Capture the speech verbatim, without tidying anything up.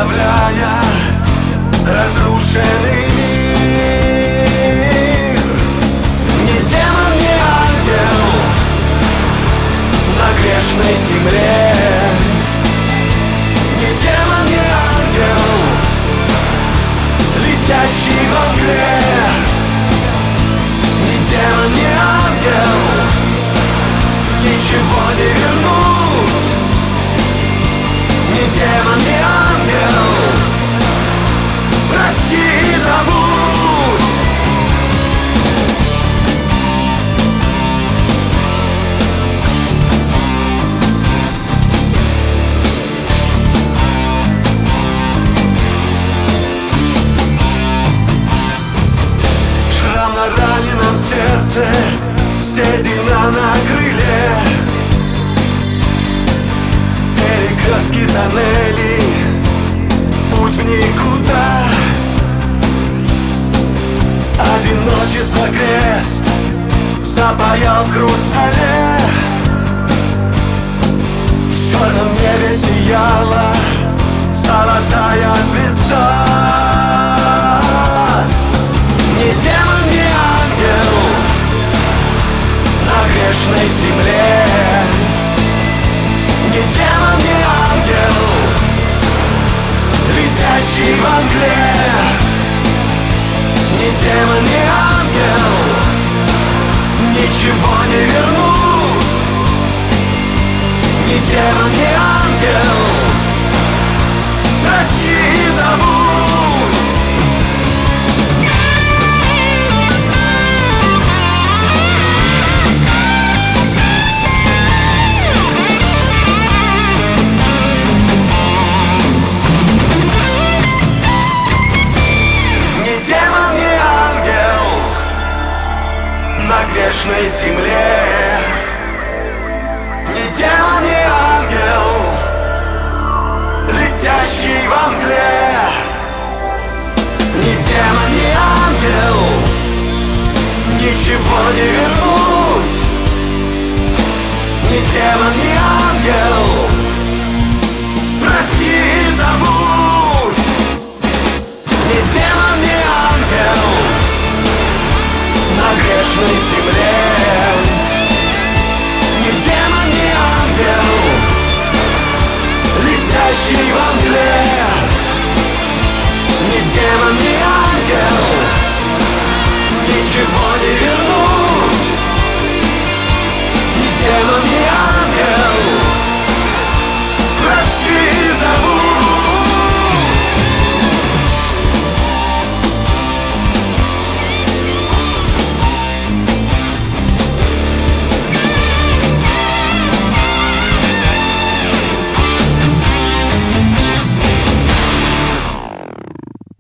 оставляя разрушенный мир. Не демон, не ангел на грешной земле. Не демон, не ангел, летящий во мгле. Не демон, не ангел, ничего не вернуть. Не демон, не ангел, прости и забудь. Шрам на раненом сердце, седина на крыле. Перекрестки тоннелей, путь в никуда. Одиночество крест запаял в хрустале. В черном небе сияла золотая звезда. Не демон, не ангел на грешной земле. Не демон, не ангел, летящий во мгле. Не демон, не ангел, ничего не вернуть. Не демон, не ангел,